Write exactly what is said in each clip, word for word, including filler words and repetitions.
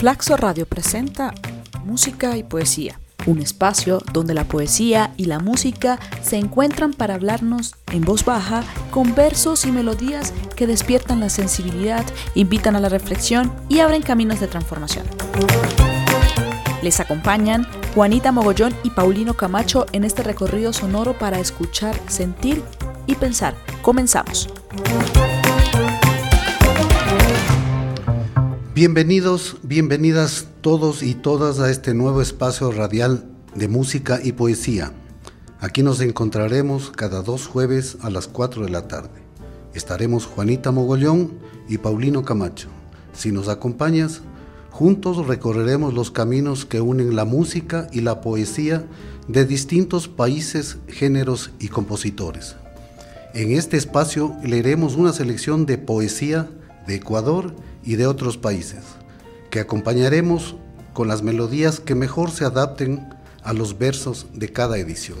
Flaxo Radio presenta Música y Poesía, un espacio donde la poesía y la música se encuentran para hablarnos en voz baja con versos y melodías que despiertan la sensibilidad, invitan a la reflexión y abren caminos de transformación. Les acompañan Juanita Mogollón y Paulino Camacho en este recorrido sonoro para escuchar, sentir y pensar. Comenzamos. Bienvenidos, bienvenidas todos y todas a este nuevo espacio radial de música y poesía. Aquí nos encontraremos cada dos jueves a las cuatro de la tarde. Estaremos Juanita Mogollón y Paulino Camacho. Si nos acompañas, juntos recorreremos los caminos que unen la música y la poesía de distintos países, géneros y compositores. En este espacio leeremos una selección de poesía de Ecuador y de otros países, que acompañaremos con las melodías que mejor se adapten a los versos de cada edición.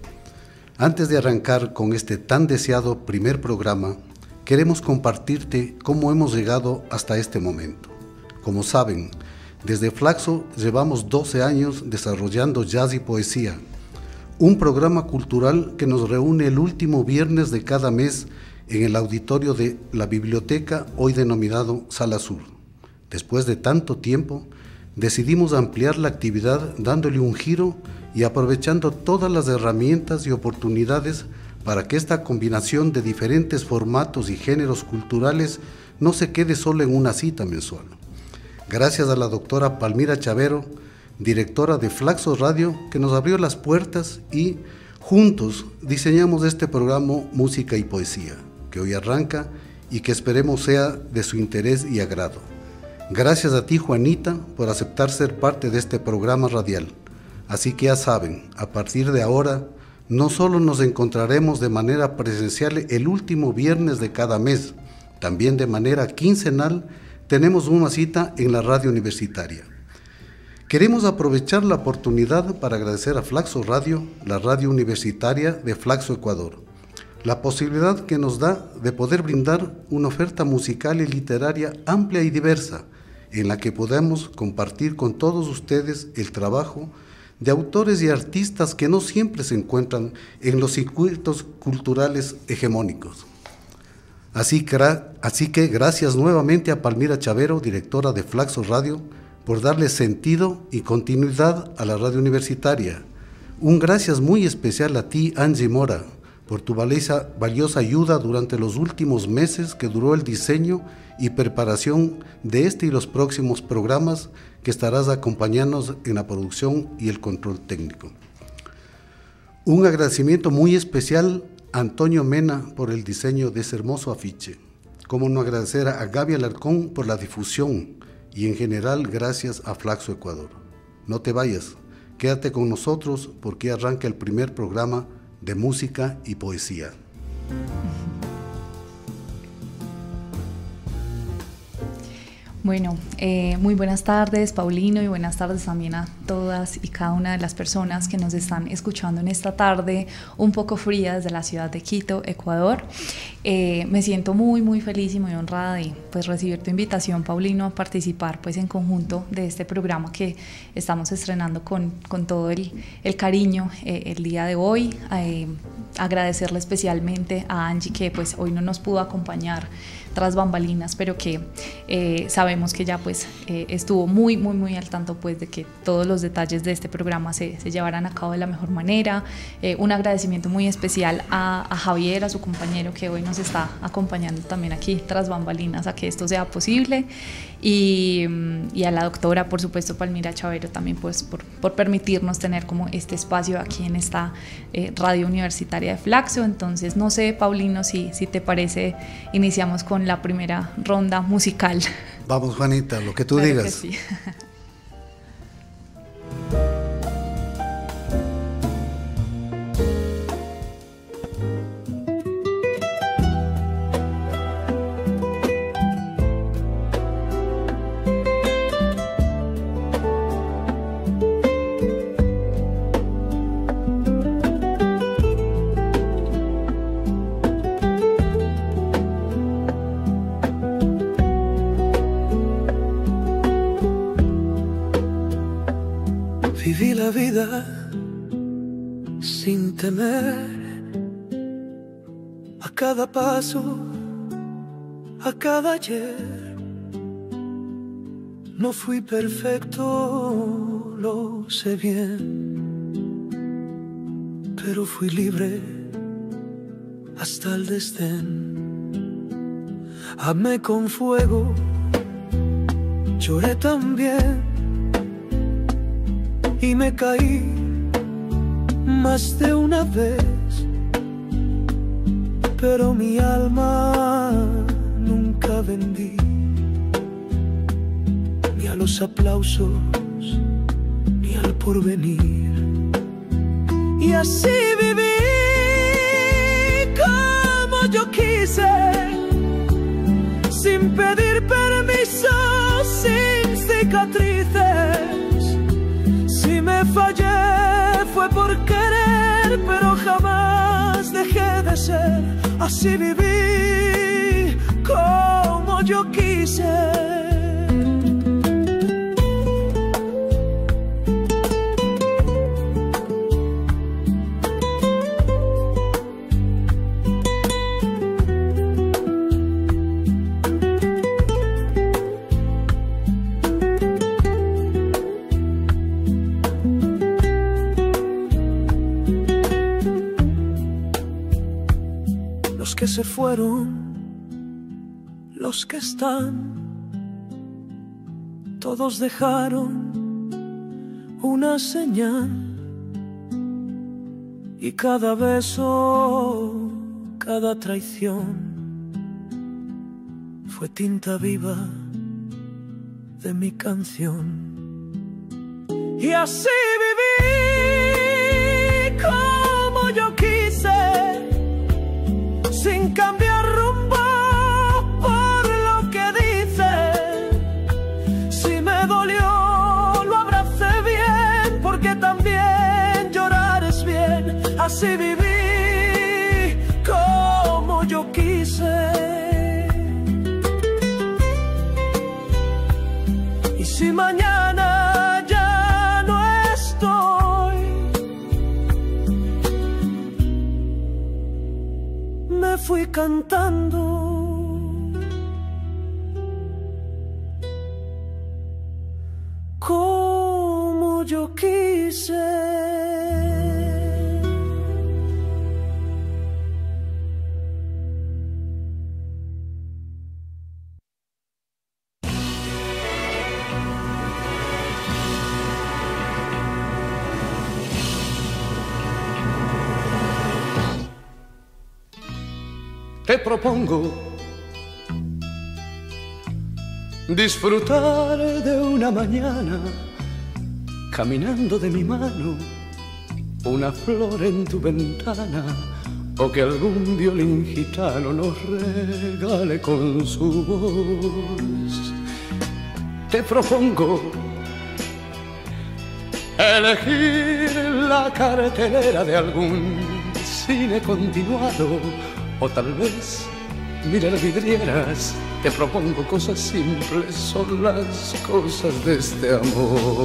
Antes de arrancar con este tan deseado primer programa, queremos compartirte cómo hemos llegado hasta este momento. Como saben, desde Flaxo llevamos doce años desarrollando jazz y poesía, un programa cultural que nos reúne el último viernes de cada mes en el auditorio de la biblioteca, hoy denominado Sala Sur. Después de tanto tiempo, decidimos ampliar la actividad dándole un giro y aprovechando todas las herramientas y oportunidades para que esta combinación de diferentes formatos y géneros culturales no se quede solo en una cita mensual. Gracias a la doctora Palmira Chavero, directora de Flaxo Radio, que nos abrió las puertas y juntos diseñamos este programa Música y Poesía, que hoy arranca y que esperemos sea de su interés y agrado. Gracias a ti, Juanita, por aceptar ser parte de este programa radial. Así que ya saben, a partir de ahora, no solo nos encontraremos de manera presencial el último viernes de cada mes, también de manera quincenal tenemos una cita en la radio universitaria. Queremos aprovechar la oportunidad para agradecer a Flaxo Radio, la radio universitaria de Flaxo, Ecuador, la posibilidad que nos da de poder brindar una oferta musical y literaria amplia y diversa, en la que podamos compartir con todos ustedes el trabajo de autores y artistas que no siempre se encuentran en los circuitos culturales hegemónicos. Así que, así que gracias nuevamente a Palmira Chavero, directora de Flaxo Radio, por darle sentido y continuidad a la radio universitaria. Un gracias muy especial a ti, Angie Mora, por tu valiosa, valiosa ayuda durante los últimos meses que duró el diseño y preparación de este y los próximos programas que estarás acompañándonos en la producción y el control técnico. Un agradecimiento muy especial a Antonio Mena por el diseño de ese hermoso afiche. Cómo no agradecer a Gaby Alarcón por la difusión y en general gracias a Flaxo Ecuador. No te vayas, quédate con nosotros porque arranca el primer programa de música y poesía. Bueno, eh, muy buenas tardes, Paulino, y buenas tardes también a todas y cada una de las personas que nos están escuchando en esta tarde un poco fría desde la ciudad de Quito, Ecuador. Eh, me siento muy, muy feliz y muy honrada de pues, recibir tu invitación, Paulino, a participar pues, en conjunto de este programa que estamos estrenando con, con todo el, el cariño eh, el día de hoy. Eh, agradecerle especialmente a Angie que pues, hoy no nos pudo acompañar tras bambalinas, pero que eh, sabemos que ya pues eh, estuvo muy, muy, muy al tanto pues de que todos los detalles de este programa se, se llevarán a cabo de la mejor manera. Eh, un agradecimiento muy especial a, a Javier, a su compañero que hoy nos está acompañando también aquí tras bambalinas a que esto sea posible, y, y a la doctora, por supuesto, Palmira Chavero también pues por, por permitirnos tener como este espacio aquí en esta eh, radio universitaria de Flaxo. Entonces, no sé, Paulino, si, si te parece, iniciamos con la primera ronda musical. Vamos, Juanita, lo que tú claro digas. Que sí. Viví la vida sin temer, a cada paso, a cada ayer. No fui perfecto, lo sé bien, pero fui libre hasta el desdén. Amé con fuego, lloré también, y me caí más de una vez, pero mi alma nunca vendí, ni a los aplausos, ni al porvenir. Y así viví como yo quise, sin pedir permiso, sin cicatrices. Si me fallé fue por querer, pero jamás dejé de ser. Así viví como yo quise. Los que se fueron, los que están, todos dejaron una señal, y cada beso, cada traición fue tinta viva de mi canción. Y así viví como yo quise, sin cambiar rumbo por lo que dicen. Si me dolió, lo abracé bien, porque también llorar es bien. Así viví como yo quise. Y si mañana ya no estoy, me fui cantando como yo quise. Te propongo disfrutar de una mañana caminando de mi mano, una flor en tu ventana, o que algún violín gitano nos regale con su voz. Te propongo elegir la cartelera de algún cine continuado, o tal vez mirar vidrieras. Te propongo cosas simples, son las cosas de este amor.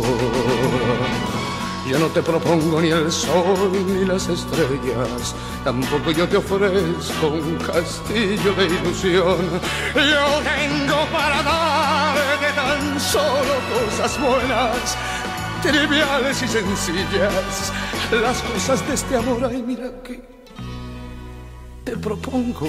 Yo no te propongo ni el sol ni las estrellas, tampoco yo te ofrezco un castillo de ilusión. Yo tengo para darte tan solo cosas buenas, triviales y sencillas, las cosas de este amor. Ay, mira que te propongo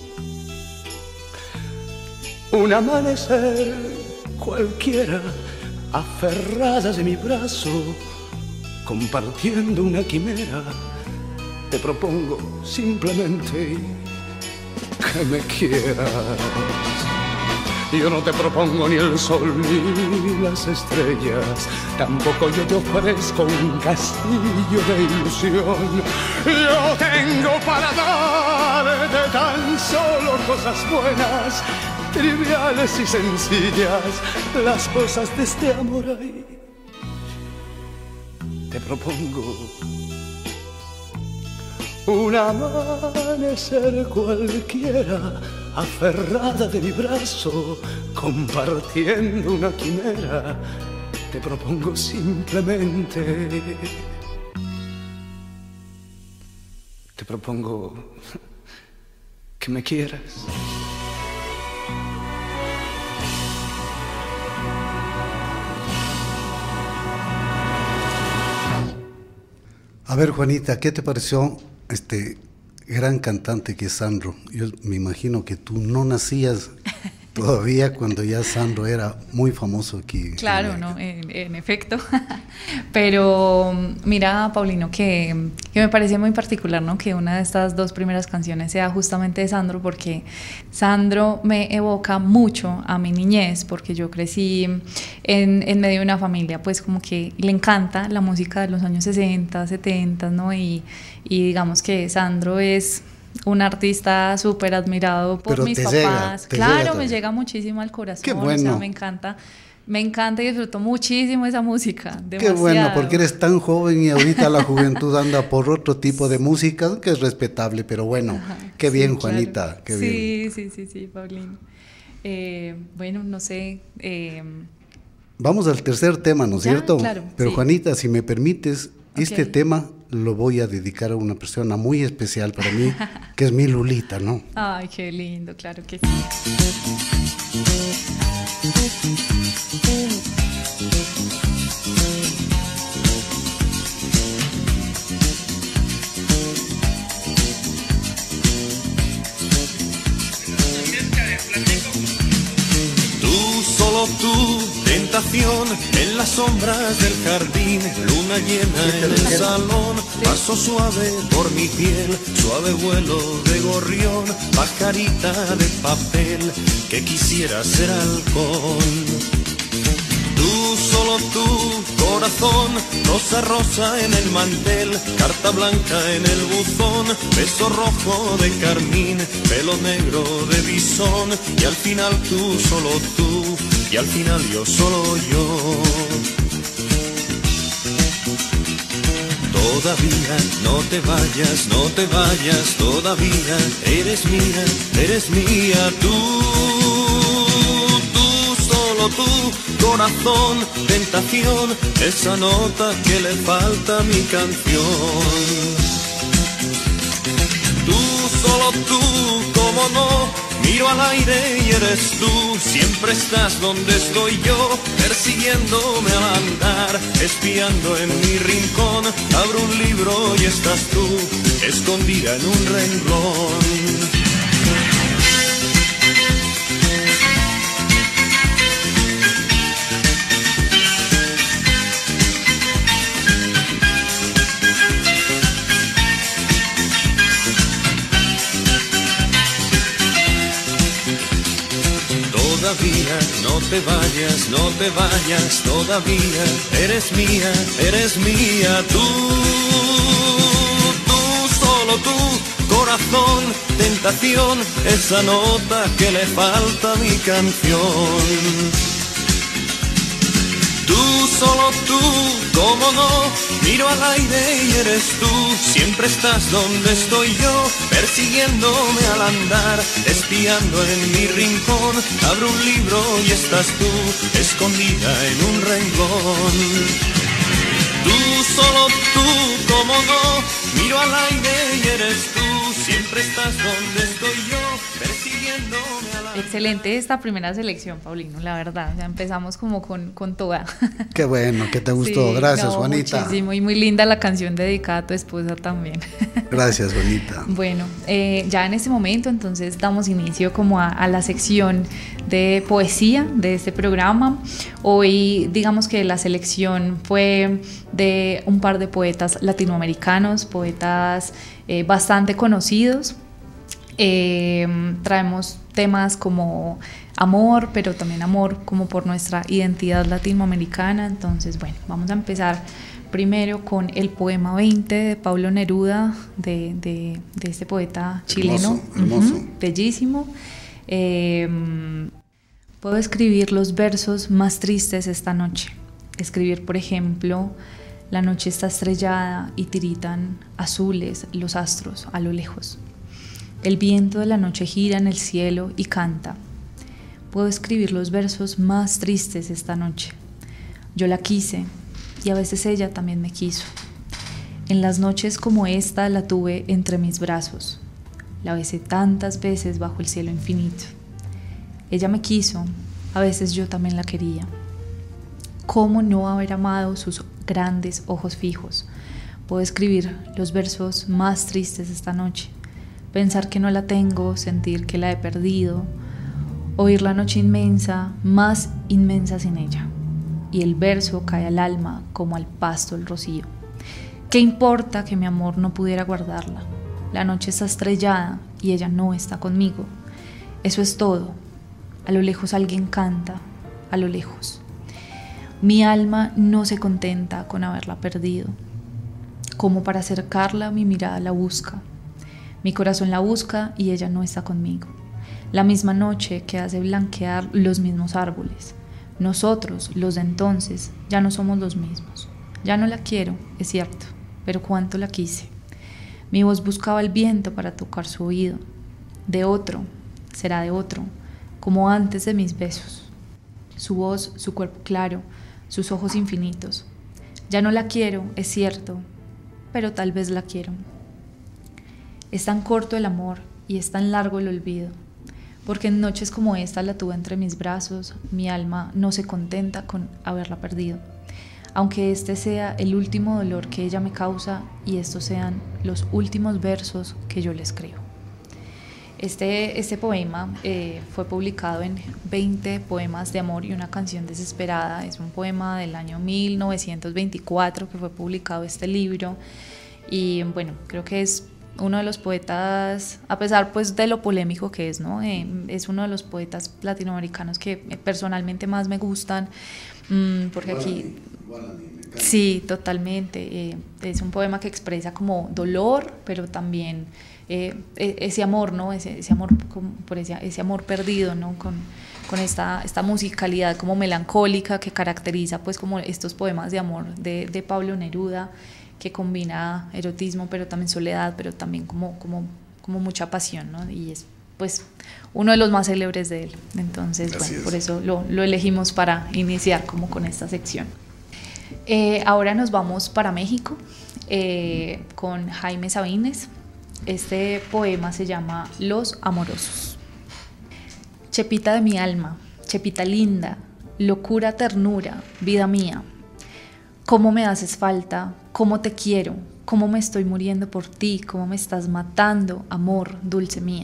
un amanecer cualquiera, aferradas de mi brazo, compartiendo una quimera. Te propongo simplemente que me quieras. Yo no te propongo ni el sol ni las estrellas, tampoco yo te ofrezco un castillo de ilusión. Yo tengo para darte tan solo cosas buenas, triviales y sencillas, las cosas de este amor. Ahí te propongo un amanecer cualquiera, aferrada de mi brazo, compartiendo una quimera. te propongo simplemente, te propongo que me quieras. A ver, Juanita, ¿qué te pareció este gran cantante que es Sandro? Yo me imagino que tú no nacías todavía cuando ya Sandro era muy famoso aquí. Claro, en no, en, en efecto. Pero mira, Paulino, que, que me parece muy particular, ¿no? Que una de estas dos primeras canciones sea justamente de Sandro, porque Sandro me evoca mucho a mi niñez, porque yo crecí en, en medio de una familia, pues como que le encanta la música de los años sesenta, setenta, ¿no? Y, y digamos que Sandro es un artista súper admirado por Pero mis te papás. Llega, te claro, llega me llega muchísimo al corazón. Qué bueno. O sea, me encanta, me encanta y disfruto muchísimo esa música. Demasiado. Qué bueno, porque eres tan joven y ahorita la juventud anda por otro tipo de música que es respetable, pero bueno, ajá, qué bien, sí, Juanita, claro. Qué sí, bien. Sí, sí, sí, Paulino. Eh, bueno, no sé. Eh... Vamos al tercer tema, ¿no es cierto? Claro, pero sí. Juanita, si me permites, okay. este tema lo voy a dedicar a una persona muy especial para mí, que es mi Lulita, ¿no? Ay, qué lindo, claro que sí. Tú, solo tú, tentación en las sombras del jardín, luna llena en el salón, paso suave por mi piel, suave vuelo de gorrión, pajarita de papel que quisiera ser halcón. Tú, solo tú, corazón, rosa rosa en el mantel, carta blanca en el buzón, beso rojo de carmín, pelo negro de bisón, y al final tú, solo tú, y al final yo, solo yo. Todavía no te vayas, no te vayas, todavía eres mía, eres mía, tú, tú, solo tú, corazón, tentación, esa nota que le falta a mi canción. Tú, solo tú, cómo no, miro al aire y eres tú, siempre estás donde estoy yo, persiguiéndome al andar, espiando en mi rincón, abro un libro y estás tú, escondida en un renglón. Todavía no te vayas, no te vayas, todavía eres mía, eres mía, tú, tú, solo tú, corazón, tentación, esa nota que le falta a mi canción. Tú, solo tú, cómo no, miro al aire y eres tú, siempre estás donde estoy yo, persiguiéndome al andar, espiando en mi rincón, abro un libro y estás tú, escondida en un renglón. Tú, solo tú, cómo no, miro al aire y eres tú, siempre estás donde estoy yo, persiguiéndome al andar. Excelente esta primera selección, Paulino, la verdad, ya empezamos como con, con toda. Qué bueno, que te gustó, sí, gracias, no, Juanita. Muchísimo, y muy linda la canción dedicada a tu esposa también. Gracias, Juanita. Bueno, eh, ya en este momento entonces damos inicio como a, a la sección de poesía de este programa. Hoy digamos que la selección fue de un par de poetas latinoamericanos, poetas eh, bastante conocidos. Eh, traemos temas como amor, pero también amor como por nuestra identidad latinoamericana. Entonces, bueno, vamos a empezar primero con el poema veinte de Pablo Neruda, de, de, de este poeta chileno. Hermoso, hermoso. Uh-huh, bellísimo. Eh, puedo escribir los versos más tristes esta noche. Escribir, por ejemplo, la noche está estrellada y tiritan azules los astros a lo lejos. El viento de la noche gira en el cielo y canta. Puedo escribir los versos más tristes esta noche. Yo la quise y a veces ella también me quiso. En las noches como esta la tuve entre mis brazos. La besé tantas veces bajo el cielo infinito. Ella me quiso, a veces yo también la quería. ¿Cómo no haber amado sus grandes ojos fijos? Puedo escribir los versos más tristes esta noche. Pensar que no la tengo, sentir que la he perdido. Oír la noche inmensa, más inmensa sin ella. Y el verso cae al alma como al pasto el rocío. ¿Qué importa que mi amor no pudiera guardarla? La noche está estrellada y ella no está conmigo. Eso es todo. A lo lejos alguien canta, a lo lejos. Mi alma no se contenta con haberla perdido. Como para acercarla, mi mirada la busca. Mi corazón la busca y ella no está conmigo. La misma noche que hace blanquear los mismos árboles. Nosotros, los de entonces, ya no somos los mismos. Ya no la quiero, es cierto, pero cuánto la quise. Mi voz buscaba el viento para tocar su oído. De otro, será de otro, como antes de mis besos. Su voz, su cuerpo claro, sus ojos infinitos. Ya no la quiero, es cierto, pero tal vez la quiero. Es tan corto el amor y es tan largo el olvido, porque en noches como esta la tuve entre mis brazos, mi alma no se contenta con haberla perdido. Aunque este sea el último dolor que ella me causa y estos sean los últimos versos que yo le escribo. Este, este poema eh, fue publicado en veinte poemas de amor y una canción desesperada. Es un poema del año mil novecientos veinticuatro que fue publicado este libro y bueno, creo que es uno de los poetas, a pesar pues de lo polémico que es, ¿no? Eh, es uno de los poetas latinoamericanos que personalmente más me gustan, mmm, porque aquí... Sí, totalmente. Eh, es un poema que expresa como dolor, pero también eh, ese amor, ¿no? Ese, ese amor por ese, ese amor perdido, ¿no? Con, con esta, esta musicalidad como melancólica que caracteriza pues como estos poemas de amor de, de Pablo Neruda, que combina erotismo, pero también soledad, pero también como, como, como mucha pasión, ¿no? Y es pues uno de los más célebres de él. Entonces, Así bueno, es. por eso lo, lo elegimos para iniciar como con esta sección. Eh, ahora nos vamos para México eh, con Jaime Sabines. Este poema se llama Los Amorosos. Chepita de mi alma, chepita linda, locura, ternura, vida mía. Cómo me haces falta, cómo te quiero, cómo me estoy muriendo por ti, cómo me estás matando, amor, dulce mía.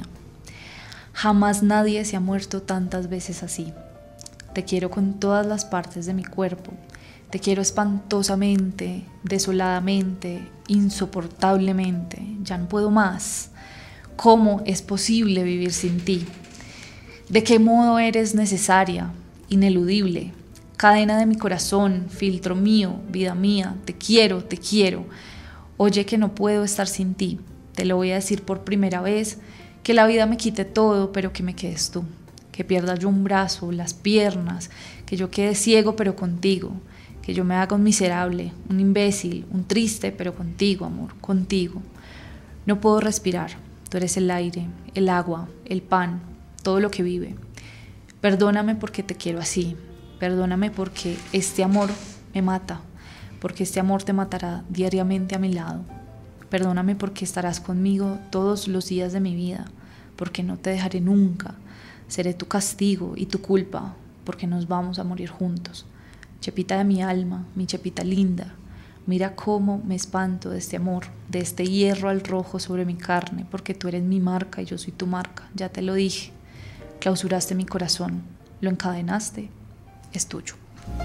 Jamás nadie se ha muerto tantas veces así. Te quiero con todas las partes de mi cuerpo. Te quiero espantosamente, desoladamente, insoportablemente. Ya no puedo más. ¿Cómo es posible vivir sin ti? ¿De qué modo eres necesaria, ineludible? Cadena de mi corazón, filtro mío, vida mía. Te quiero, te quiero. Oye que no puedo estar sin ti. Te lo voy a decir por primera vez. Que la vida me quite todo, pero que me quedes tú. Que pierda yo un brazo, las piernas. Que yo quede ciego, pero contigo. Que yo me haga un miserable, un imbécil, un triste, pero contigo, amor, contigo. No puedo respirar, tú eres el aire, el agua, el pan, todo lo que vive. Perdóname porque te quiero así, perdóname porque este amor me mata, porque este amor te matará diariamente a mi lado. Perdóname porque estarás conmigo todos los días de mi vida, porque no te dejaré nunca. Seré tu castigo y tu culpa, porque nos vamos a morir juntos. Chepita de mi alma, mi chepita linda, mira cómo me espanto de este amor, de este hierro al rojo sobre mi carne, porque tú eres mi marca y yo soy tu marca, ya te lo dije. Clausuraste mi corazón, lo encadenaste, es tuyo.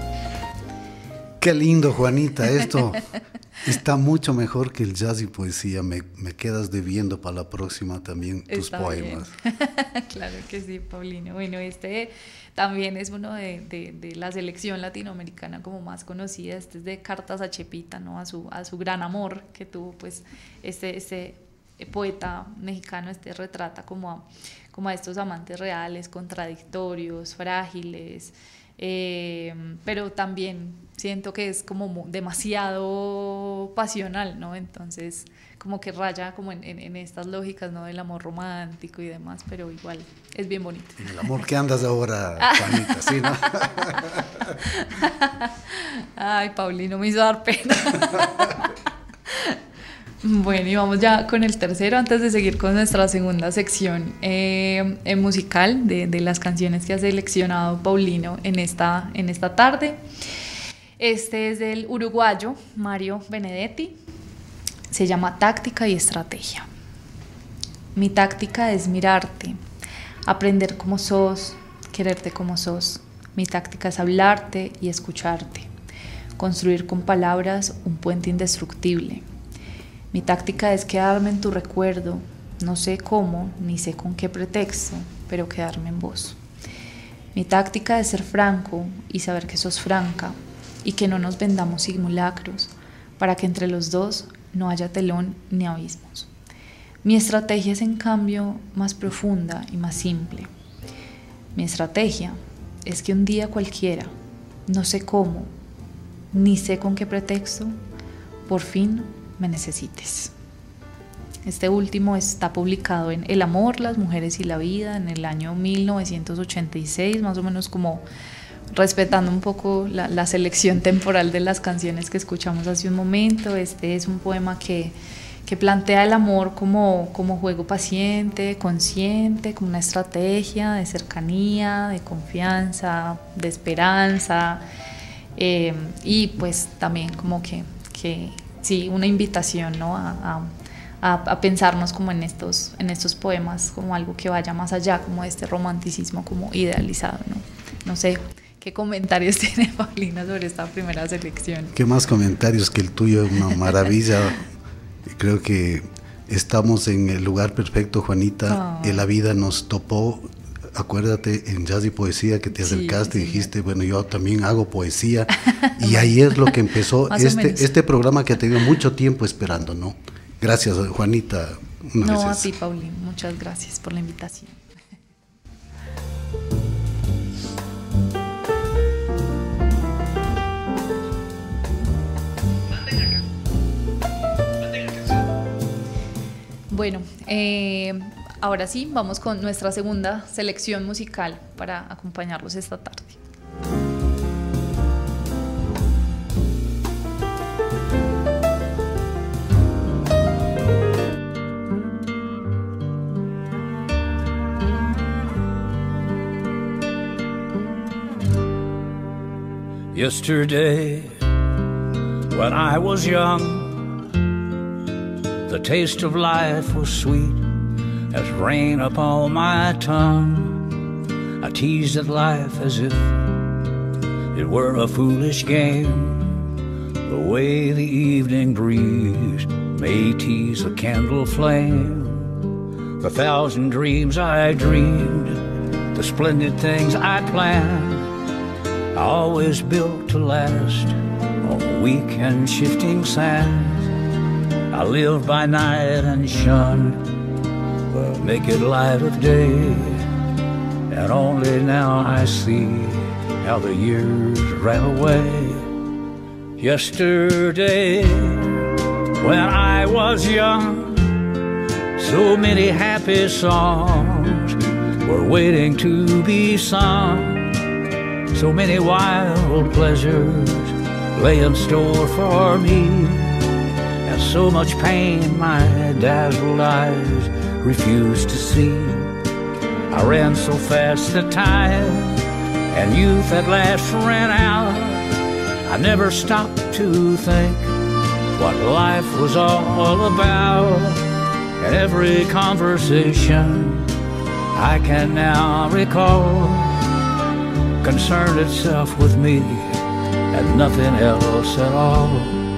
Qué lindo, Juanita, esto está mucho mejor que el jazz y poesía. Me, me quedas debiendo para la próxima también tus Está poemas. Claro que sí, Paulino. Bueno, este también es uno de, de, de la selección latinoamericana como más conocida. Este es de Cartas a Chepita, ¿no? A su, a su gran amor que tuvo, pues, este, este poeta mexicano, este retrata como a, como a estos amantes reales, contradictorios, frágiles, eh, pero también siento que es como demasiado pasional, ¿no? Entonces como que raya como en, en, en estas lógicas, ¿no? Del amor romántico y demás, pero igual es bien bonito. En el amor que andas ahora, Juanita, ¿sí, no? Ay, Paulino me hizo dar pena. Bueno, y vamos ya con el tercero antes de seguir con nuestra segunda sección eh, eh, musical de, de las canciones que ha seleccionado Paulino en esta, en esta tarde. Este es del uruguayo Mario Benedetti. Se llama Táctica y Estrategia. Mi táctica es mirarte, aprender como sos, quererte como sos. Mi táctica es hablarte y escucharte, construir con palabras un puente indestructible. Mi táctica es quedarme en tu recuerdo, no sé cómo, ni sé con qué pretexto, pero quedarme en vos. Mi táctica es ser franco y saber que sos franca y que no nos vendamos simulacros para que entre los dos no haya telón ni abismos. Mi estrategia es en cambio más profunda y más simple. Mi estrategia es que un día cualquiera, no sé cómo, ni sé con qué pretexto, por fin me necesites. Este último está publicado en El amor, las mujeres y la vida en el año mil novecientos ochenta y seis, más o menos como respetando un poco la, la selección temporal de las canciones que escuchamos hace un momento. Este es un poema que, que plantea el amor como, como juego paciente, consciente, como una estrategia de cercanía, de confianza, de esperanza, eh, y pues también como que, que sí, una invitación, ¿no? a, a, a pensarnos como en estos, en estos poemas como algo que vaya más allá como de este romanticismo como idealizado, ¿no? No sé, ¿qué comentarios tiene Paulina sobre esta primera selección? ¿Qué más comentarios que el tuyo? Una maravilla. Creo que estamos en el lugar perfecto, Juanita. Oh. En la vida nos topó. Acuérdate, en Jazz y Poesía, que te acercaste, sí, y dijiste, sí, bueno, yo también hago poesía. Y ahí es lo que empezó este, este programa que ha tenido mucho tiempo esperando, ¿no? Gracias, Juanita. Una no, vez a ti, Paulín. Muchas gracias por la invitación. Bueno, eh... ahora sí, vamos con nuestra segunda selección musical para acompañarlos esta tarde. Yesterday, when I was young, the taste of life was sweet as rain upon my tongue. I teased at life as if it were a foolish game, the way the evening breeze may tease a candle flame. The thousand dreams I dreamed, the splendid things I planned, I always built to last on weak and shifting sands. I lived by night and shunned the naked light of day, and only now I see how the years ran away. Yesterday, when I was young, so many happy songs were waiting to be sung. So many wild pleasures lay in store for me, and so much pain my dazzled eyes refused to see. I ran so fast that time and youth at last ran out. I never stopped to think what life was all about, and every conversation I can now recall concerned itself with me and nothing else at all.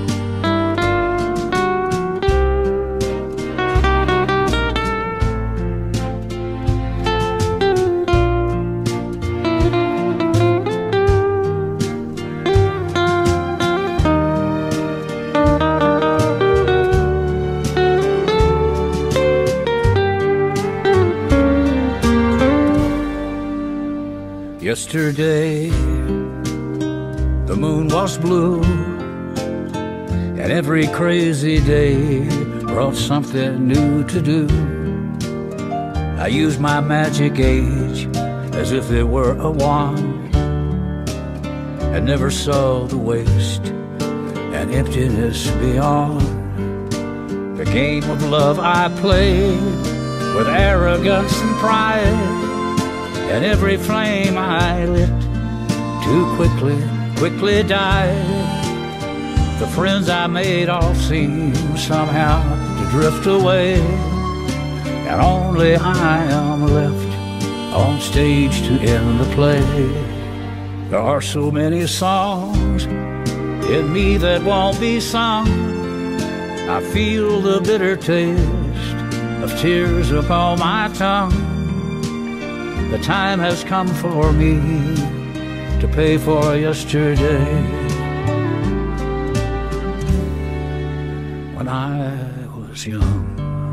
Yesterday, the moon was blue, and every crazy day brought something new to do. I used my magic age as if it were a wand and never saw the waste and emptiness beyond. The game of love I played with arrogance and pride, and every flame I lit too quickly, quickly died. The friends I made all seem somehow to drift away, and only I am left on stage to end the play. There are so many songs in me that won't be sung. I feel the bitter taste of tears upon my tongue. The time has come for me to pay for yesterday, when I was young.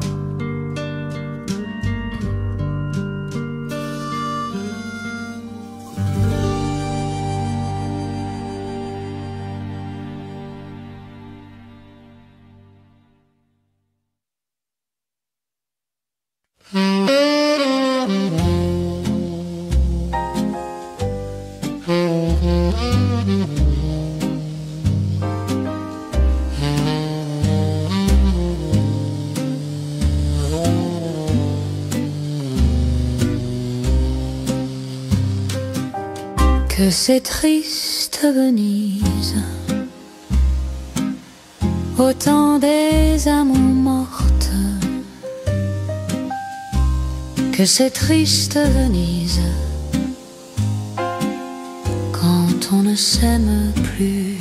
Que c'est triste Venise, au temps des amours mortes. Que c'est triste Venise, quand on ne s'aime plus.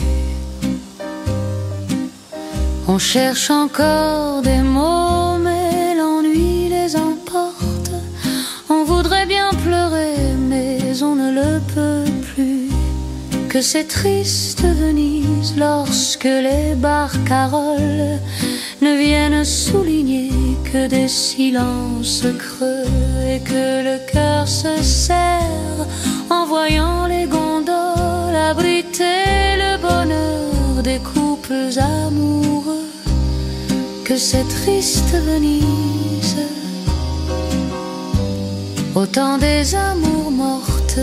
On cherche encore des mots, mais l'ennui les emporte. On voudrait bien pleurer, mais on ne le peut plus. Que c'est triste Venise, lorsque les barcaroles ne viennent souligner que des silences creux, et que le cœur se serre en voyant les gondoles abriter le bonheur des couples amoureux. Que c'est triste Venise, au temps des amours mortes.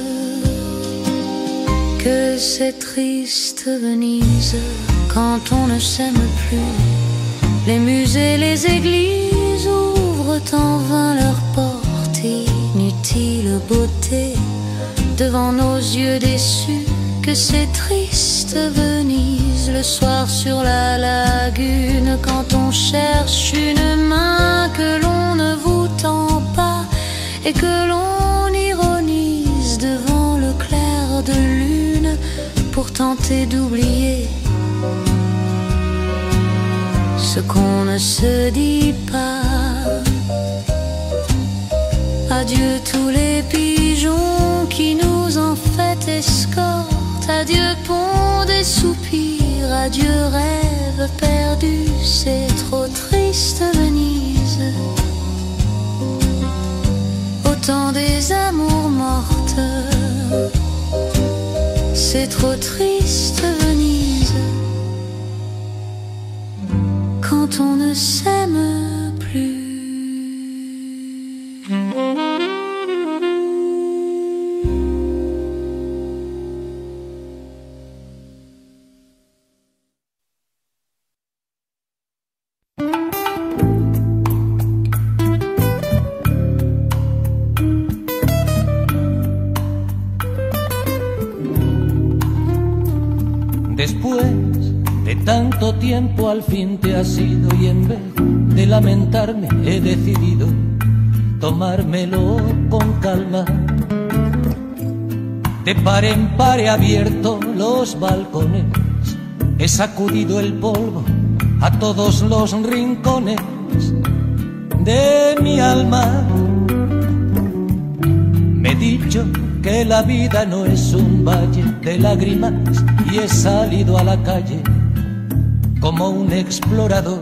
Que c'est triste Venise, quand on ne s'aime plus. Les musées, les églises ouvrent en vain leurs portes. Inutile beauté devant nos yeux déçus. Que c'est triste Venise, le soir sur la lagune, quand on cherche une main que l'on ne vous tend pas, et que l'on ironise devant le clair de lune pour tenter d'oublier ce qu'on ne se dit pas. Adieu tous les pigeons qui nous en fait escorte. Adieu pont des soupirs, adieu rêve perdu. C'est trop triste Venise, au temps des amours mortes. C'est trop triste Venise, quand on ne s'aime plus. Después de tanto tiempo al fin te has ido, y en vez de lamentarme he decidido tomármelo con calma. De par en par he abierto los balcones, he sacudido el polvo a todos los rincones de mi alma. Me he dicho que la vida no es un valle de lágrimas, y he salido a la calle como un explorador.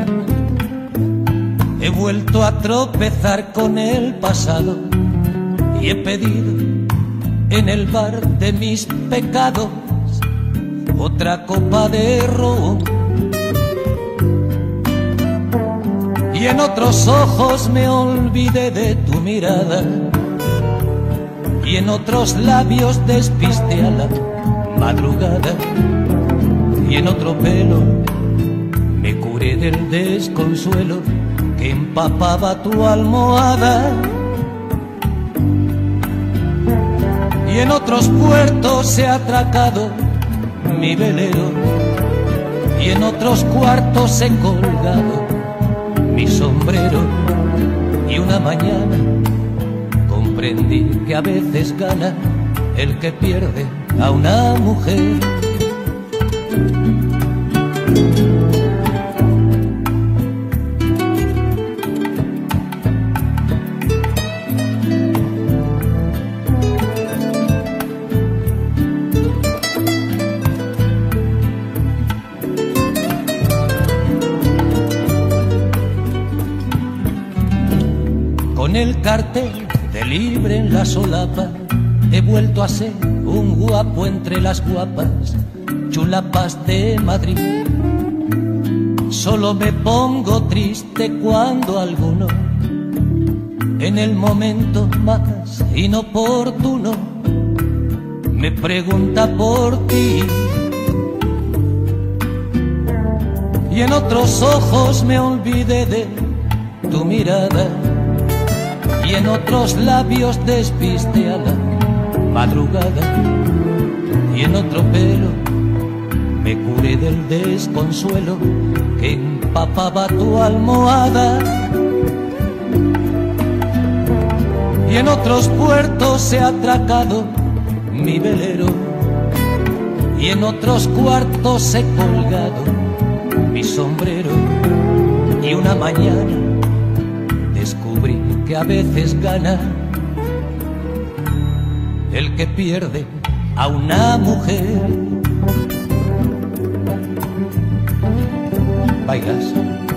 He vuelto a tropezar con el pasado y he pedido en el bar de mis pecados otra copa de ron. Y en otros ojos me olvidé de tu mirada, y en otros labios despiste a la madrugada, y en otro pelo me curé del desconsuelo que empapaba tu almohada. Y en otros puertos he atracado mi velero, y en otros cuartos he colgado mi sombrero. Y una mañana comprendí que a veces gana el que pierde a una mujer. Con el cartel de libre en la solapa he vuelto a ser un guapo entre las guapas chulapas de Madrid. Solo me pongo triste cuando alguno, en el momento más inoportuno, me pregunta por ti. Y en otros ojos me olvidé de tu mirada, y en otros labios despiste a la madrugada, y en otro pelo me curé del desconsuelo que empapaba tu almohada. Y en otros puertos he atracado mi velero, y en otros cuartos he colgado mi sombrero. Y una mañana descubrí que a veces gana el que pierde a una mujer. ¿Bailas?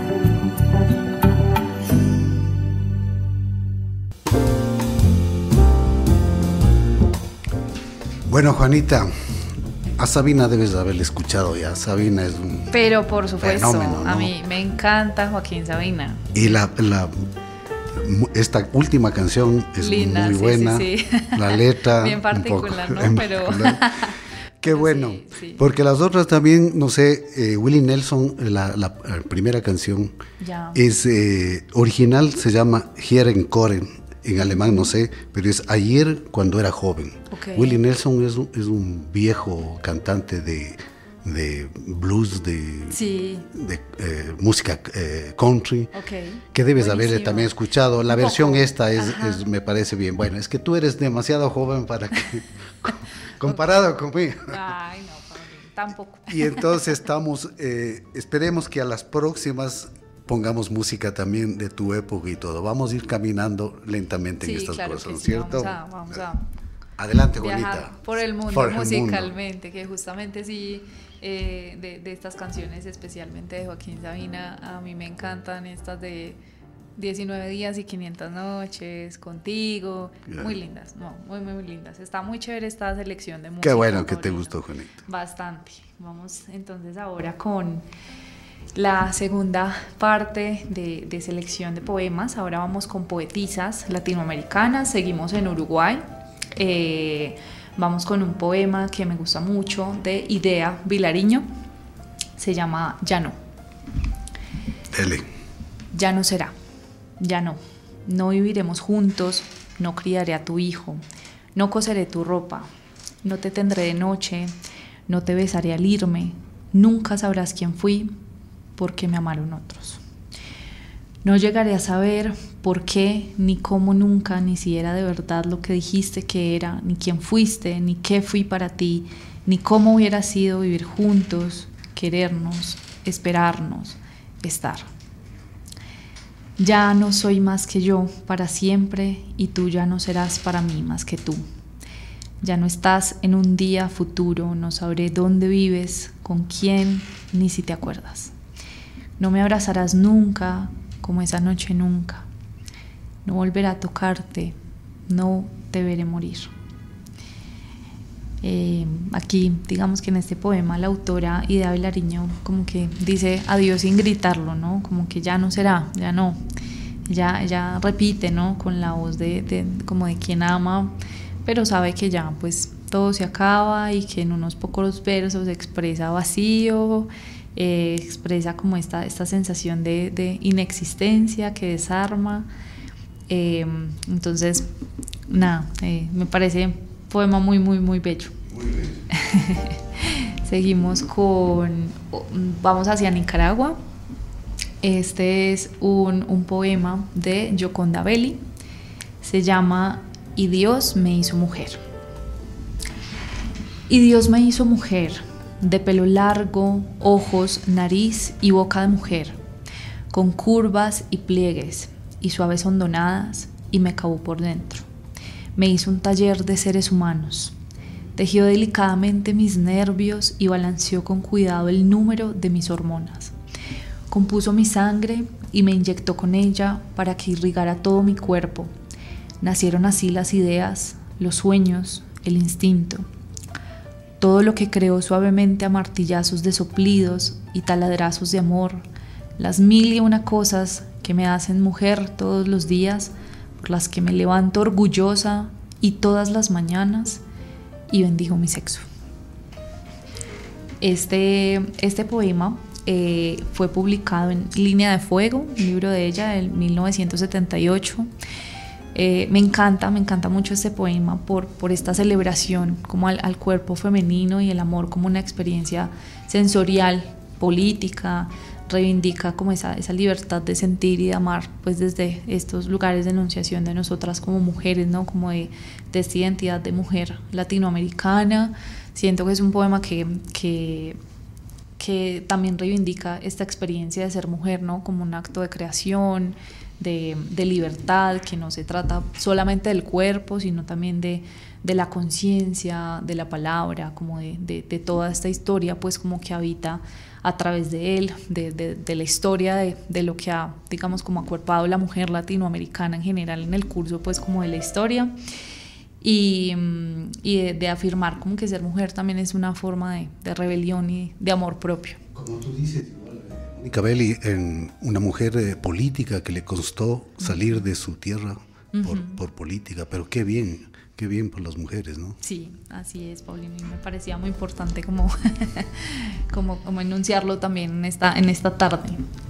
Bueno, Juanita, a Sabina debes de haberle escuchado ya. Sabina es un Pero por supuesto, fenómeno, ¿no? A mí me encanta Joaquín Sabina. Y la, la esta última canción es linda, muy sí, buena. Sí, sí. La letra bien particular, un poco, ¿no? Pero qué bueno, sí, sí. Porque las otras también, no sé, eh, Willie Nelson, la, la, la primera canción ya. es eh, original, se llama Hier en Koren, en alemán no sé, pero es ayer cuando era joven. Okay. Willie Nelson es un, es un viejo cantante de, de blues, de, sí. de eh, música eh, country, okay. que debes Buenísimo. haber también escuchado. La Un versión poco. esta es, es, me parece bien. Bueno, es que tú eres demasiado joven para que, comparado conmigo. Ay, no, Pablo, tampoco. Y entonces estamos, eh, esperemos que a las próximas pongamos música también de tu época y todo. Vamos a ir caminando lentamente Sí, en estas claro cosas, que ¿no es sí, cierto? Vamos a, vamos a Adelante, viajar Juanita. por el mundo Por el musicalmente, que justamente sí, eh, de, de estas canciones, especialmente de Joaquín Sabina, a mí me encantan estas de diecinueve días y quinientas noches, Contigo, Yeah. muy lindas, no, muy, muy, muy lindas. Está muy chévere esta selección de música. Qué bueno que te Paulino. gustó, Juanita. Bastante. Vamos entonces ahora con la segunda parte de, de selección de poemas. Ahora vamos con poetisas latinoamericanas. Seguimos en Uruguay. Eh, vamos con un poema que me gusta mucho de Idea Vilariño. Se llama Ya no. Dele. Ya no será. Ya no. No viviremos juntos. No criaré a tu hijo. No coseré tu ropa. No te tendré de noche. No te besaré al irme. Nunca sabrás quién fui, porque me amaron otros. No llegaré a saber por qué, ni cómo nunca, ni si era de verdad lo que dijiste que era, ni quién fuiste, ni qué fui para ti, ni cómo hubiera sido vivir juntos, querernos, esperarnos, estar. Ya no soy más que yo para siempre, y tú ya no serás para mí más que tú. Ya no estás en un día futuro, no sabré dónde vives, con quién, ni si te acuerdas. No me abrazarás nunca, como esa noche nunca. No volverá a tocarte, no te veré morir. Eh, aquí, digamos que en este poema, la autora Idea Vilariño como que dice adiós sin gritarlo, ¿no? Como que ya no será, ya no. Ya, ya repite, ¿no? Con la voz de, de, como de quien ama, pero sabe que ya, pues, todo se acaba y que en unos pocos versos expresa vacío, eh, expresa como esta, esta sensación de, de inexistencia que desarma. Eh, entonces, nada, eh, me parece un poema muy, muy, muy bello. Muy bello. Seguimos con, vamos hacia Nicaragua. Este es un, un poema de Gioconda Belli, se llama Y Dios me hizo mujer. Y Dios me hizo mujer, de pelo largo, ojos, nariz y boca de mujer, con curvas y pliegues y suaves hondonadas, y me cavó por dentro. Me hizo un taller de seres humanos. Tejió delicadamente mis nervios y balanceó con cuidado el número de mis hormonas. Compuso mi sangre y me inyectó con ella para que irrigara todo mi cuerpo. Nacieron así las ideas, los sueños, el instinto. Todo lo que creó suavemente a martillazos de soplidos y taladrazos de amor, las mil y una cosas que me hacen mujer todos los días, por las que me levanto orgullosa y todas las mañanas y bendigo mi sexo. Este, este poema eh, fue publicado en Línea de Fuego, un libro de ella del mil novecientos setenta y ocho. Eh, me encanta, me encanta mucho este poema por, por esta celebración como al, al cuerpo femenino y el amor como una experiencia sensorial, política. Reivindica como esa, esa libertad de sentir y de amar, pues desde estos lugares de enunciación de nosotras como mujeres, ¿no? Como de, de esta identidad de mujer latinoamericana. Siento que es un poema que, que, que también reivindica esta experiencia de ser mujer, ¿no? Como un acto de creación, de, de libertad, que no se trata solamente del cuerpo, sino también de, de la conciencia, de la palabra, como de, de, de toda esta historia, pues como que habita a través de él, de, de, de la historia de, de lo que ha, digamos, como acuerpado la mujer latinoamericana en general en el curso, pues como de la historia, y, y de, de afirmar como que ser mujer también es una forma de, de rebelión y de amor propio. Como tú dices, Mónica Belli, en una mujer eh, política que le costó salir de su tierra por, uh-huh. por política, pero qué bien, qué bien por las mujeres, ¿no? Sí, así es, Paulino, y me parecía muy importante como, como, como enunciarlo también en esta, en esta tarde.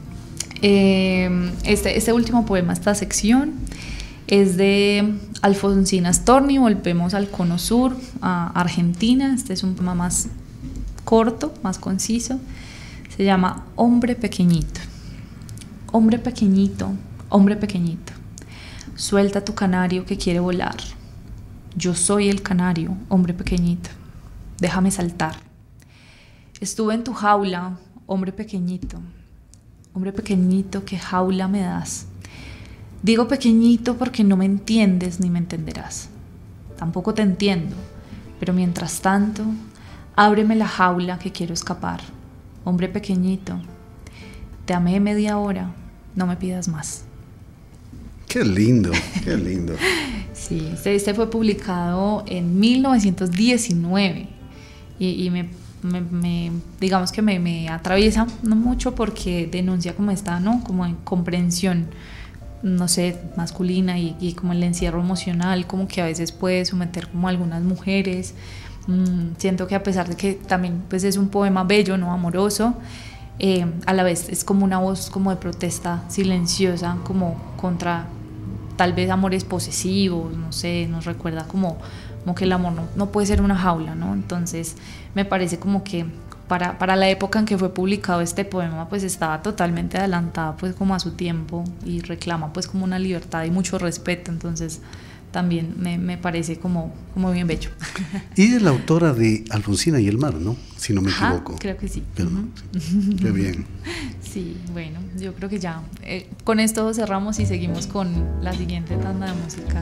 Eh, este, este último poema, esta sección, es de Alfonsina Storni. Volvemos al Cono Sur, a Argentina. Este es un poema más corto, más conciso. Se llama Hombre Pequeñito. Hombre pequeñito, hombre pequeñito, suelta tu canario que quiere volar. Yo soy el canario, hombre pequeñito, déjame saltar. Estuve en tu jaula, hombre pequeñito, hombre pequeñito, qué jaula me das. Digo pequeñito porque no me entiendes ni me entenderás. Tampoco te entiendo, pero mientras tanto, ábreme la jaula que quiero escapar. Hombre pequeñito, te amé media hora, no me pidas más. Qué lindo, qué lindo. Sí, este, este fue publicado en mil novecientos diecinueve y, y me, me, me, digamos que me, me atraviesa no mucho porque denuncia como esta, ¿no? Como en comprensión, no sé, masculina y, y como el encierro emocional, como que a veces puede someter como a algunas mujeres. Mm, siento que a pesar de que también pues es un poema bello, ¿no? Amoroso, eh, a la vez es como una voz como de protesta silenciosa, como contra tal vez amores posesivos, no sé, nos recuerda como, como que el amor no, no puede ser una jaula, ¿no? Entonces me parece como que para, para la época en que fue publicado este poema pues estaba totalmente adelantada pues como a su tiempo y reclama pues como una libertad y mucho respeto, entonces también me, me parece como, como bien bello. Y es la autora de Alfonsina y el mar, ¿no? Si no me Ajá, equivoco. Creo que sí. Pero, uh-huh. sí. Qué bien. Sí, bueno, yo creo que ya. Eh, con esto cerramos y seguimos con la siguiente tanda de música.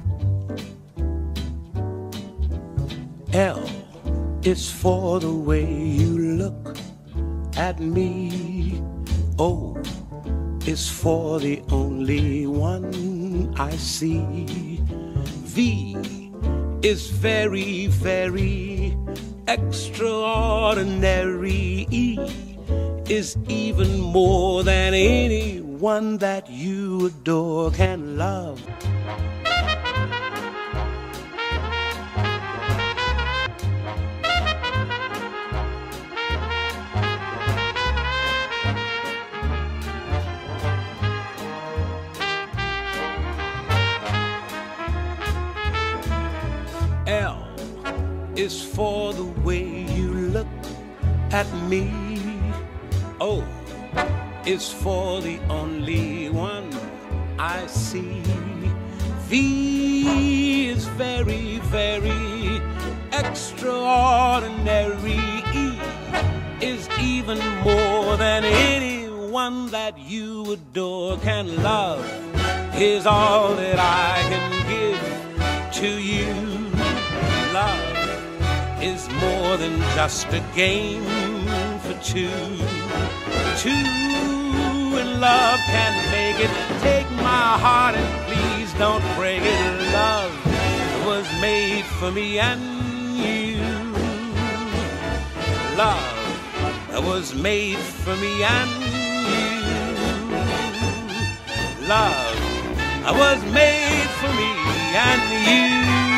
L is for the way you look at me. O is for the only one I see. V is very, very extraordinary. E is even more than anyone that you adore can love. is for the way you look at me. O is for the only one I see. V is very, very extraordinary. E is even more than anyone that you adore can love. Is all that I can give to you. Love is more than just a game for two. Two in love can make it. Take my heart and please don't break it. Love was made for me and you. Love was made for me and you. Love was made for me and you.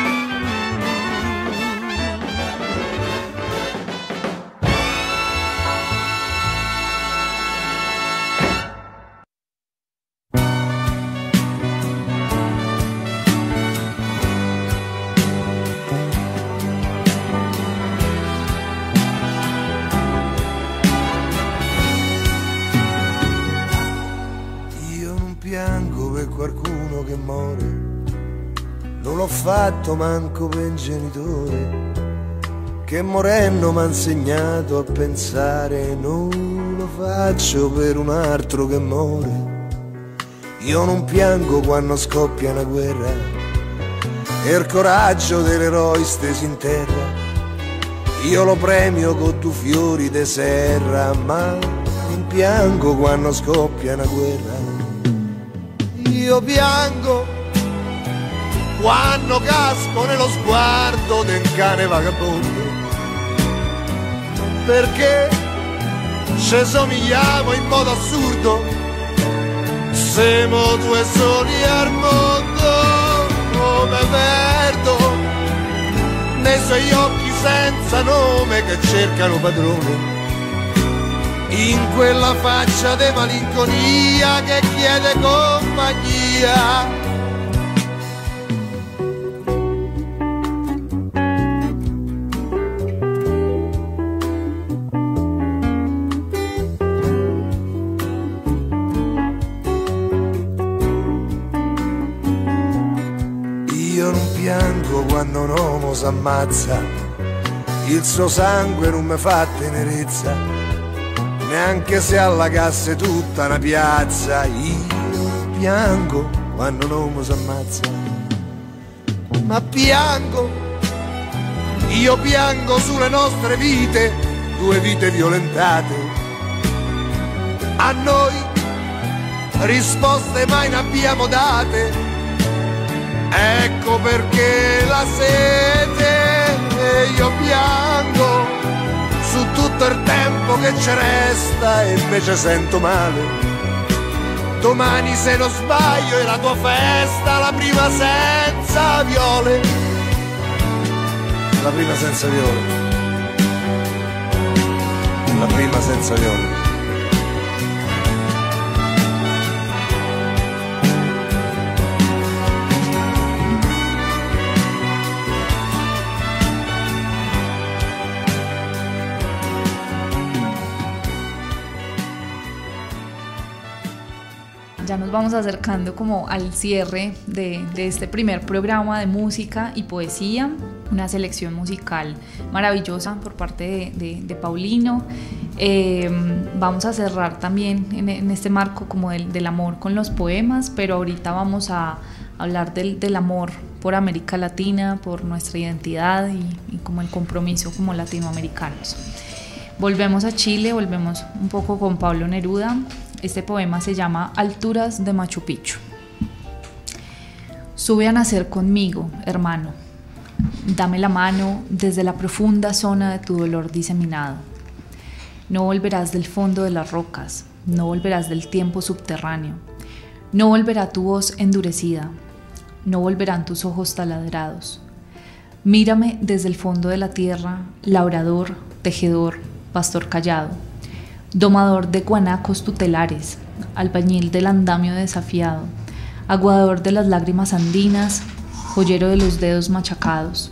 Qualcuno che muore, non l'ho fatto manco per un genitore che morendo m'ha insegnato a pensare. Non lo faccio per un altro che muore. Io non piango quando scoppia una guerra e il coraggio dell'eroe stesi in terra io lo premio con due fiori de serra. Ma non piango quando scoppia una guerra. Io piango quando casco nello sguardo del cane vagabondo, perché ci somigliamo in modo assurdo, siamo due soli al mondo. Come perdo nei suoi occhi senza nome che cercano padrone, in quella faccia de malinconia che chiede compagnia. Io non piango quando un uomo s'ammazza, il suo sangue non mi fa tenerezza, neanche se allagasse tutta una piazza. Io piango quando un uomo s'ammazza, ma piango, io piango sulle nostre vite, due vite violentate. A noi risposte mai ne abbiamo date, ecco perché la sete. E io piango su tutto il tempo che ci resta e invece sento male. Domani se non sbaglio è la tua festa, la prima senza viole, la prima senza viole, la prima senza viole. Ya nos vamos acercando como al cierre de, de este primer programa de música y poesía, una selección musical maravillosa por parte de, de, de Paulino. Eh, vamos a cerrar también en, en este marco como del, del amor con los poemas, pero ahorita vamos a hablar del, del amor por América Latina, por nuestra identidad y, y como el compromiso como latinoamericanos. Volvemos a Chile, volvemos un poco con Pablo Neruda. Este poema se llama Alturas de Machu Picchu. Sube a nacer conmigo, hermano. Dame la mano desde la profunda zona de tu dolor diseminado. No volverás del fondo de las rocas, no volverás del tiempo subterráneo. No volverá tu voz endurecida, no volverán tus ojos taladrados. Mírame desde el fondo de la tierra, labrador, tejedor, pastor callado. Domador de guanacos tutelares, albañil del andamio desafiado, aguador de las lágrimas andinas, joyero de los dedos machacados,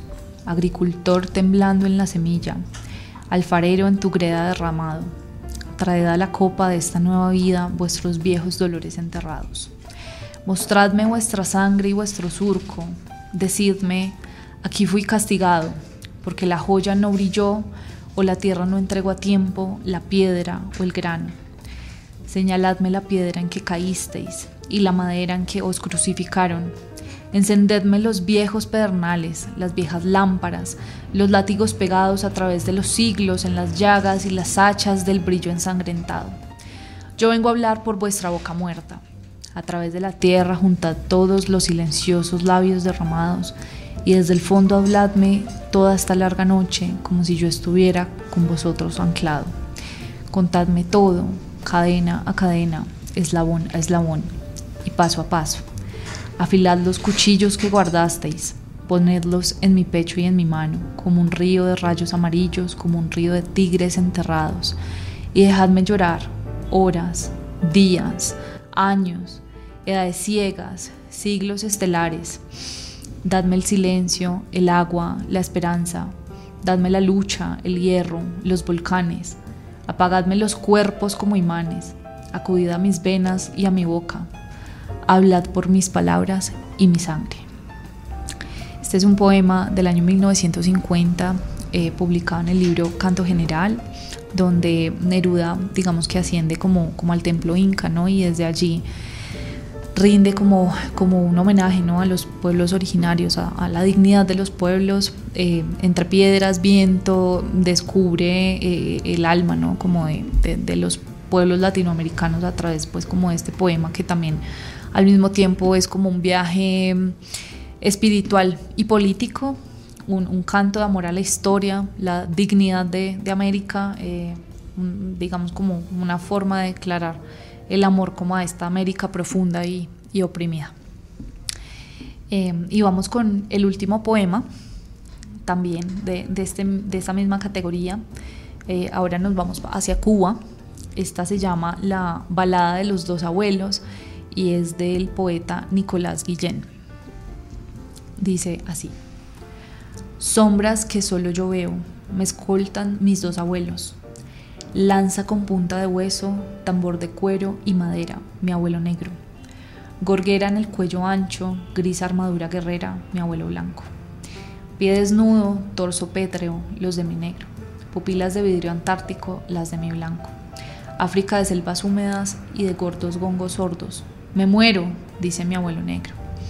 agricultor temblando en la semilla, alfarero en tu greda derramado, traed a la copa de esta nueva vida vuestros viejos dolores enterrados. Mostradme vuestra sangre y vuestro surco, decidme, aquí fui castigado, porque la joya no brilló, o la tierra no entregó a tiempo la piedra o el grano. Señaladme la piedra en que caísteis, y la madera en que os crucificaron. Encendedme los viejos pedernales, las viejas lámparas, los látigos pegados a través de los siglos en las llagas y las hachas del brillo ensangrentado. Yo vengo a hablar por vuestra boca muerta. A través de la tierra juntad todos los silenciosos labios derramados, y desde el fondo habladme toda esta larga noche, como si yo estuviera con vosotros anclado. Contadme todo, cadena a cadena, eslabón a eslabón, y paso a paso. Afilad los cuchillos que guardasteis, ponedlos en mi pecho y en mi mano, como un río de rayos amarillos, como un río de tigres enterrados, y dejadme llorar horas, días, años, edades ciegas, siglos estelares. Dadme el silencio, el agua, la esperanza, dadme la lucha, el hierro, los volcanes, apagadme los cuerpos como imanes, acudid a mis venas y a mi boca. Hablad por mis palabras y mi sangre. Este es un poema del año mil novecientos cincuenta, eh, publicado en el libro Canto General, donde Neruda, digamos que asciende como, como al templo inca, ¿no? Y desde allí rinde como, como un homenaje, ¿no? A los pueblos originarios, a, a la dignidad de los pueblos. Eh, entre piedras, viento, descubre eh, el alma, ¿no? Como de, de, de los pueblos latinoamericanos a través, pues, como de este poema, que también al mismo tiempo es como un viaje espiritual y político, un, un canto de amor a la historia, la dignidad de, de América, eh, un, digamos como una forma de declarar el amor como a esta América profunda y, y oprimida. Eh, y vamos con el último poema, también de, de, este, de esta misma categoría. Eh, ahora nos vamos hacia Cuba. Esta se llama La balada de los dos abuelos y es del poeta Nicolás Guillén. Dice así: sombras que solo yo veo, me escoltan mis dos abuelos. Lanza con punta de hueso, tambor de cuero y madera, mi abuelo negro. Gorguera en el cuello ancho, gris armadura guerrera, mi abuelo blanco. Pie desnudo, torso pétreo, los de mi negro. Pupilas de vidrio antártico, las de mi blanco. África de selvas húmedas y de gordos gongos sordos. Me muero, dice mi abuelo negro.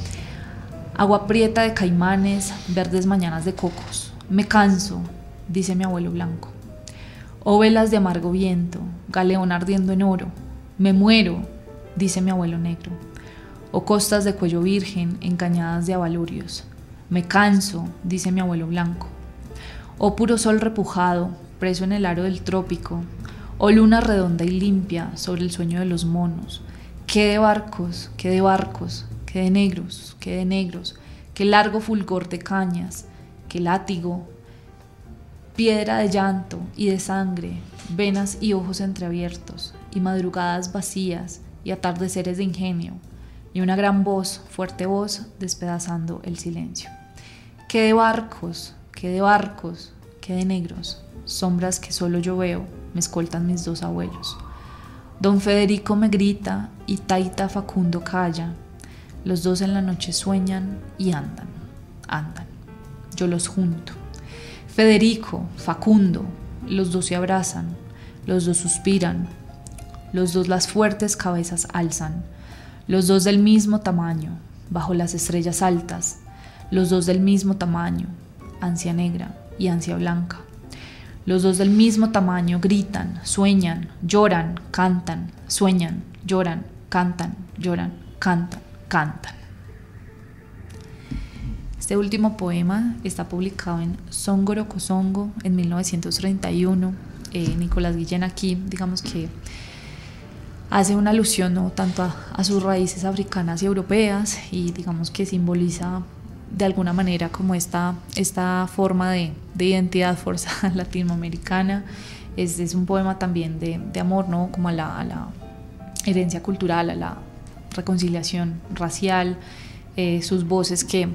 Agua prieta de caimanes, verdes mañanas de cocos. Me canso, dice mi abuelo blanco. O velas de amargo viento, galeón ardiendo en oro. Me muero, dice mi abuelo negro. O costas de cuello virgen, engañadas de abalurios. Me canso, dice mi abuelo blanco. O puro sol repujado, preso en el aro del trópico. O luna redonda y limpia sobre el sueño de los monos. Qué de barcos, qué de barcos, qué de negros, qué de negros, qué largo fulgor de cañas, qué látigo, piedra de llanto y de sangre, venas y ojos entreabiertos, y madrugadas vacías y atardeceres de ingenio, y una gran voz, fuerte voz, despedazando el silencio. Qué de barcos, qué de barcos, qué de negros, sombras que solo yo veo, me escoltan mis dos abuelos. Don Federico me grita y Taita Facundo calla. Los dos en la noche sueñan y andan, andan. Yo los junto. Federico, Facundo, los dos se abrazan, los dos suspiran, los dos las fuertes cabezas alzan, los dos del mismo tamaño, bajo las estrellas altas, los dos del mismo tamaño, ansia negra y ansia blanca. Los dos del mismo tamaño gritan, sueñan, lloran, cantan, sueñan, lloran, cantan, lloran, cantan, cantan. Este último poema está publicado en Songoro Kosongo en mil novecientos treinta y uno. Eh, Nicolás Guillén aquí, digamos que hace una alusión, ¿no?, tanto a, a sus raíces africanas y europeas, y digamos que simboliza de alguna manera como esta, esta forma de, de identidad, fuerza latinoamericana. Es, es un poema también de, de amor, ¿no?, como a la, a la herencia cultural, a la reconciliación racial, eh, sus voces que,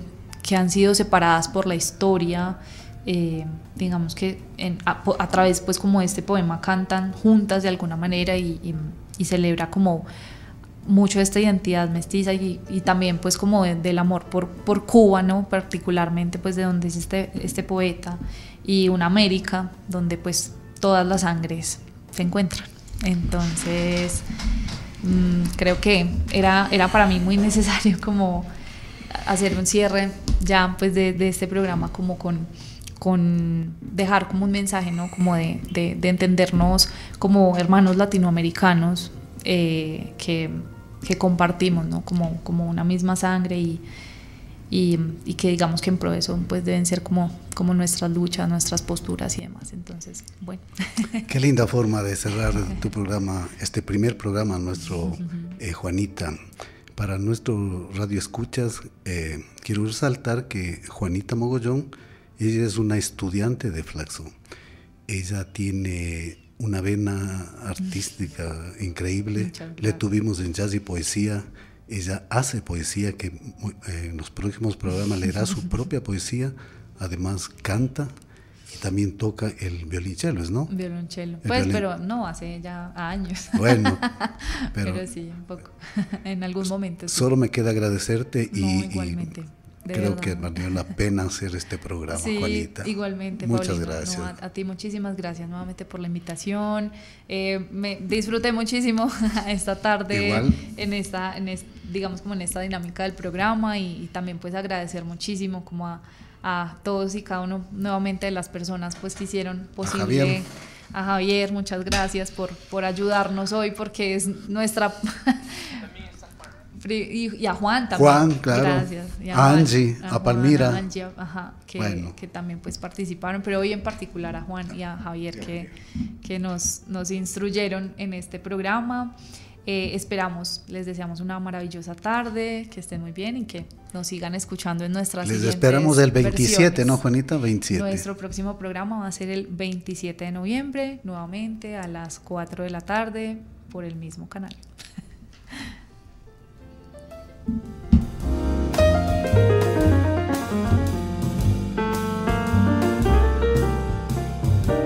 que han sido separadas por la historia. Eh, digamos que en, a, a través pues como de este poema cantan juntas de alguna manera y, y, y celebra como mucho esta identidad mestiza y, y también pues como de, del amor por, por Cuba, ¿no? Particularmente pues de donde es este, este poeta, y una América donde pues todas las sangres se encuentran. Entonces mmm, creo que era, era para mí muy necesario como hacer un cierre ya pues de, de este programa como con con dejar como un mensaje, ¿no? Como de, de, de entendernos como hermanos latinoamericanos eh, que, que compartimos, ¿no? Como, como una misma sangre y, y, y que digamos que en pro de eso pues deben ser como, como nuestras luchas, nuestras posturas y demás. Entonces, bueno. Qué linda forma de cerrar tu programa, este primer programa nuestro, eh, Juanita. Para nuestro radio escuchas, eh, quiero resaltar que Juanita Mogollón, ella es una estudiante de Flaxo. Ella tiene una vena artística increíble. Le tuvimos en Jazz y Poesía. Ella hace poesía, que eh, en los próximos programas leerá su propia poesía. Además canta y también toca el violonchelo, ¿no? Violonchelo. El pues, violin... pero no, hace ya años. Bueno, pero, pero sí, un poco. En algún momento. Sí. Solo me queda agradecerte y... No, igualmente. Y creo verdad. que valió la pena hacer este programa, sí, Juanita. Igualmente, muchas Paulino, gracias. No, a, a ti muchísimas gracias nuevamente por la invitación. Eh, me disfruté muchísimo esta tarde Igual. en esta, en es, digamos como en esta dinámica del programa y, y también pues agradecer muchísimo como a, a todos y cada uno nuevamente de las personas pues que hicieron posible. A Javier. A Javier, muchas gracias por, por ayudarnos hoy porque es nuestra... Y, y a Juan también. Juan, claro. Gracias. Y a Angie, a, a Palmira. A Angie, ajá, que, bueno. que también pues participaron, pero hoy en particular a Juan y a Javier que, que nos, nos instruyeron en este programa. Eh, esperamos, les deseamos una maravillosa tarde, que estén muy bien y que nos sigan escuchando en nuestras les siguientes esperamos el veintisiete, versiones. ¿no, Juanita? veintisiete. Nuestro próximo programa va a ser el veintisiete de noviembre, nuevamente a las cuatro de la tarde, por el mismo canal.